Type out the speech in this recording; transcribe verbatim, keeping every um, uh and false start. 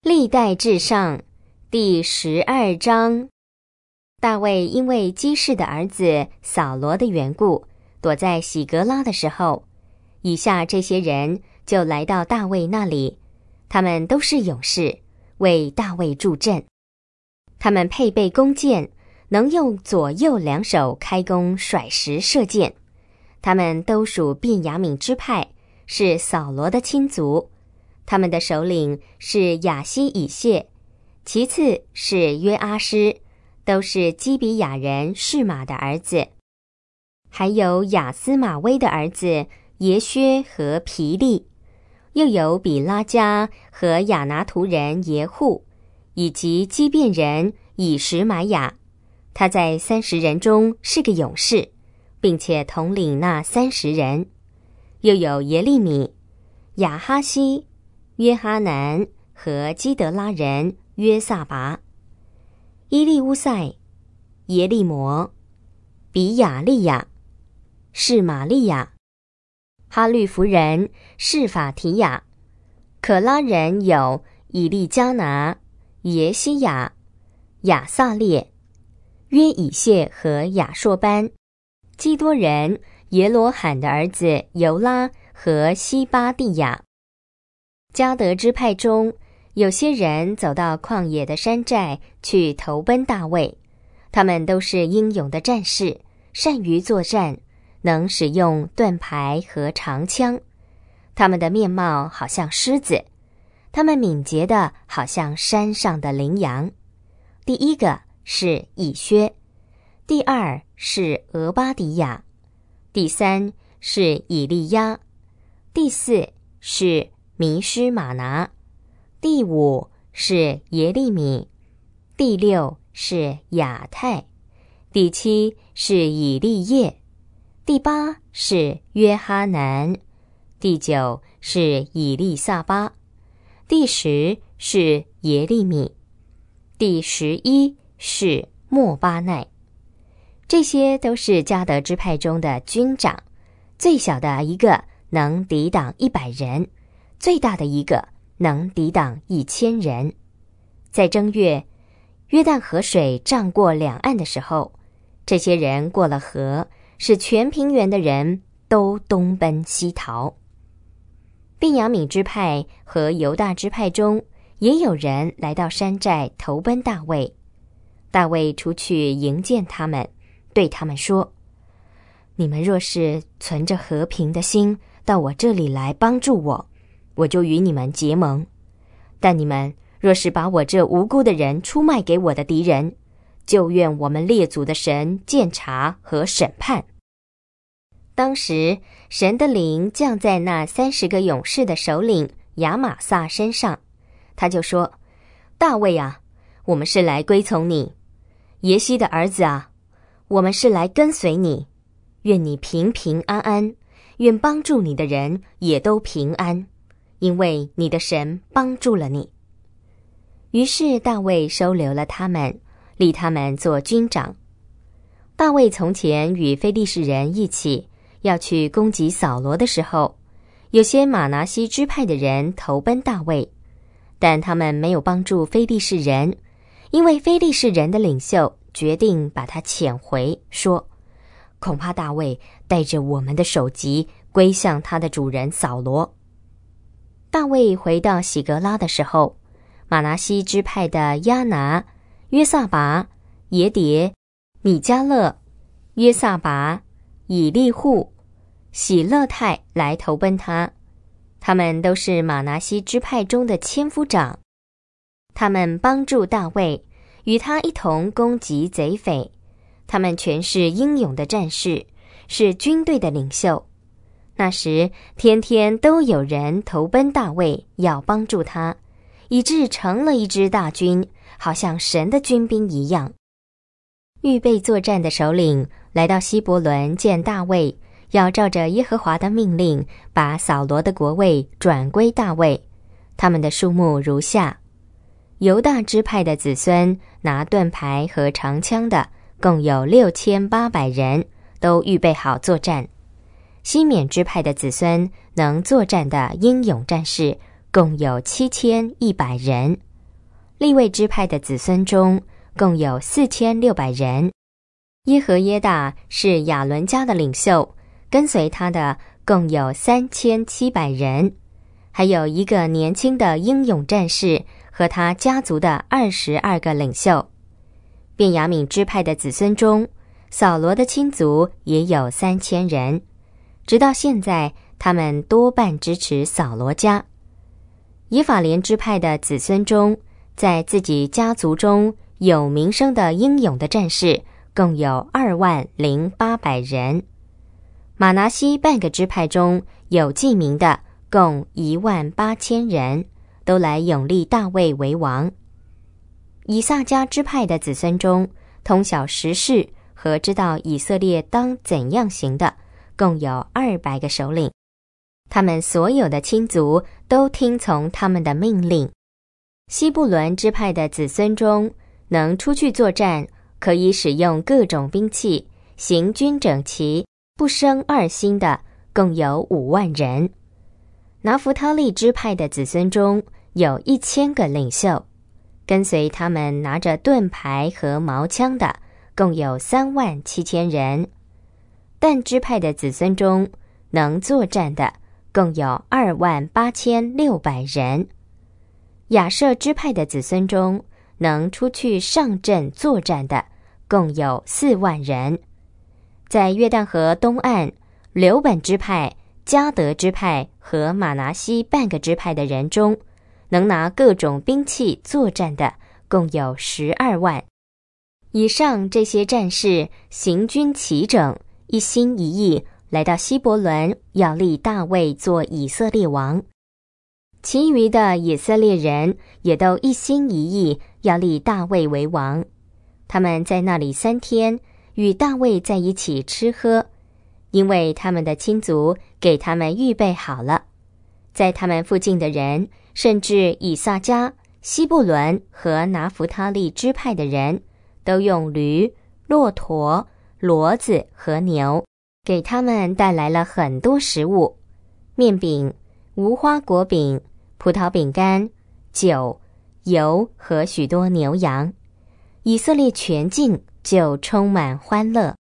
历代志上第十二章，大卫因为基士的儿子扫罗的缘故，躲在喜革拉的时候，以下这些人就来到大卫那里，他们都是勇士，为大卫助阵。他们配备弓箭，能用左右两手开弓甩石射箭。他们都属便雅悯支派，是扫罗的亲族。他们的首领是亚希以谢，其次是约阿施，都是基比亚人示玛的儿子。还有亚斯玛威的儿子耶薛和皮利，又有比拉加和亚拿图人耶户，以及基遍人以实玛雅。他在三十人中是个勇士，并且统领那三十人。又有耶利米、亚哈西、约哈南和基德拉人约萨拔、伊利乌塞、耶利摩、比亚利亚、示玛利亚、哈律弗人示法提亚。可拉人有以利加拿、耶西亚、亚撒列、约以谢和亚硕班。基多人耶罗罕的儿子尤拉和西巴蒂亚。迦得支派中，有些人走到旷野的山寨去投奔大卫，他们都是英勇的战士，善于作战，能使用盾牌和长枪。他们的面貌好像狮子，他们敏捷的好像山上的羚羊。第一个是以薛，第二是俄巴底亚，第三是以利亚，第四是弥施玛拿，第五是耶利米，第六是亚太，第七是以利叶，第八是约哈南，第九是以利撒巴，第十是耶利米，第十一是莫巴奈。这些都是迦得支派中的军长，最小的一个能抵挡一百人，最大的一个能抵挡一千人。在正月，约旦河水涨过两岸的时候，这些人过了河，使全平原的人都东奔西逃。便雅悯支派和犹大支派中也有人来到山寨投奔大卫。大卫出去迎见他们，对他们说：你们若是存着和平的心到我这里来帮助我，我就与你们结盟。但你们若是把我这无辜的人出卖给我的敌人，就愿我们列祖的神鉴察和审判。当时神的灵降在那三十个勇士的首领亚玛撒身上，他就说：大卫啊，我们是来归从你；耶西的儿子啊，我们是来跟随你。愿你平平安安，愿帮助你的人也都平安，因为你的神帮助了你。于是大卫收留了他们，立他们做军长。大卫从前与非利士人一起要去攻击扫罗的时候，有些玛拿西支派的人投奔大卫，但他们没有帮助非利士人，因为非利士人的领袖决定把他遣回，说：恐怕大卫带着我们的首级归向他的主人扫罗。大卫回到喜革拉的时候，玛拿西支派的亚拿、约萨拔、耶迭、米迦勒、约萨拔、以利户、喜勒泰来投奔他，他们都是玛拿西支派中的千夫长。他们帮助大卫，与他一同攻击贼匪。他们全是英勇的战士，是军队的领袖。那时天天都有人投奔大卫，要帮助他，以致成了一支大军，好像神的军兵一样。预备作战的首领来到希伯伦见大卫，要照着耶和华的命令，把扫罗的国位转归大卫。他们的数目如下：犹大支派的子孙拿盾牌和长枪的共有六千八百人，都预备好作战。西缅支派的子孙能作战的英勇战士共有七千一百人。 利未支派的子孙中共有四千六百人。耶和耶大是亚伦家的领袖，跟随他的共有三千七百人，还有一个年轻的英勇战士和他家族的二十二个领袖。便雅悯支派的子孙中，扫罗的亲族也有三千人，直到现在他们多半支持扫罗家。以法莲支派的子孙中，在自己家族中有名声的英勇的战士共有二万零八百人。马拿西半个支派中有记名的共一万八千人，都来拥立大卫为王。以萨迦支派的子孙中，通晓时事和知道以色列当怎样行的，共有二百个首领。他们所有的亲族都听从他们的命令。西布伦支派的子孙中，能出去作战，可以使用各种兵器，行军整齐，不生二心的，共有五万人。拿弗他利支派的子孙中有一千个领袖，跟随他们拿着盾牌和矛枪的，共有三万七千人。但支派的子孙中能作战的，共有二万八千六百人。亚设支派的子孙中，能出去上阵作战的，共有四万人。在约旦河东岸，流本支派、迦得支派和马拿西半个支派的人中，能拿各种兵器作战的，共有十二万。以上这些战士行军齐整，一心一意来到希伯伦，要立大卫做以色列王。其余的以色列人也都一心一意要立大卫为王。他们在那里三天，与大卫在一起吃喝，因为他们的亲族给他们预备好了。在他们附近的人，甚至以萨迦、西布伦和拿弗他利支派的人，都用驴、骆驼、骡子和牛，给他们带来了很多食物，面饼、无花果饼、葡萄饼干、酒、油和许多牛羊。以色列全境就充满欢乐。